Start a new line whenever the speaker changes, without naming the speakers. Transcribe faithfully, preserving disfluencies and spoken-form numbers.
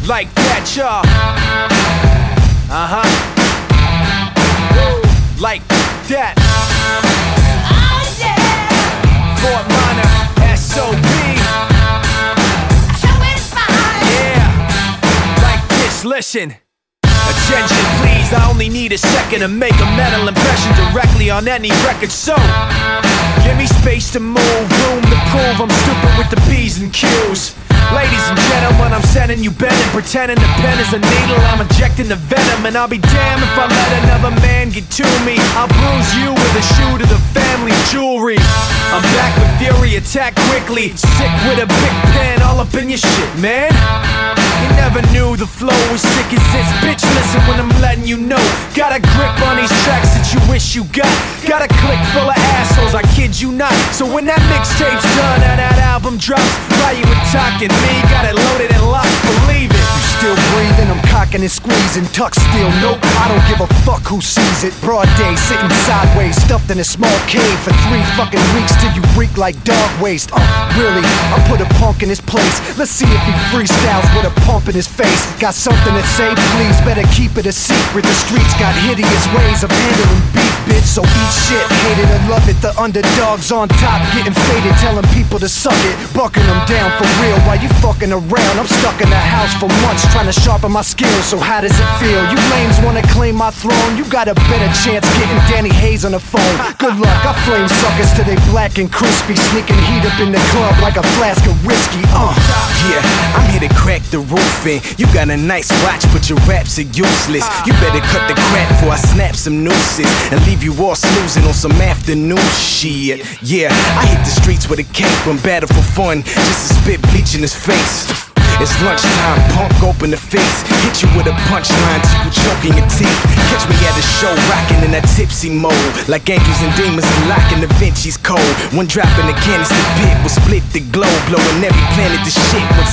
like that, y'all. Uh-huh. Like that.
Oh yeah.
Fort Minor, S O B.
So it's fine.
Yeah. Like this, listen. Attention please, I only need a second to make a mental impression directly on any record, so give me space to move, room to prove I'm stupid with the P's and Q's. Ladies and gentlemen, I'm sending you bending, pretending the pen is a needle, I'm injecting the venom. And I'll be damned if I let another man get to me. I'll bruise you with a shoe to the family jewelry. I'm back with fury, attack quickly, sick with a big pen, all up in your shit, man. You never knew the flow was sick as this. Bitch, listen when I'm letting you know. Got a grip on these tracks that you wish you got. Got a clique full of assholes, I kid you not. So when that mixtape's done and that album drops, why you were talking me? Got it loaded and locked, believe it.
You still breathing, I'm cocking and squeezing. Tuck still, nope, I don't give a fuck who sees it. Broad day, sitting sideways, stuffed in a small cave for three fucking weeks till you reek like dog waste. Uh, really, I put a punk in his place. Let's see if he freestyles with a pump in his face. Got something to say, please, better keep it a secret. The streets got hideous ways of handling beef, bitch. So eat shit, hate it or love it. The underdogs on top, getting faded, telling people to suck it, bucking them down for real while you fucking around. I'm stuck in the house for months trying to sharpen my skills. So how does it feel? You lames wanna claim my throne? You got a better chance getting Danny Hayes on the phone. Good luck, I flame suckers till they black and crispy, sneaking heat up in the club like a flask of whiskey. Uh,
yeah, I'm here to crack the roof in. You got a nice watch, but your raps are useless. You better cut the crap before I snap some nooses and leave you all snoozing on some afternoon shit. Yeah, I hit the streets with a cape and battle for fun, just to spit bleach in his face. It's lunchtime, punk open the face, hit you with a punchline till you choking your teeth. Catch me at a show rocking in that tipsy mode, like angels and demons unlocking Da Vinci's code. One drop in the canister pit will split the globe, blowing every planet to shit. Once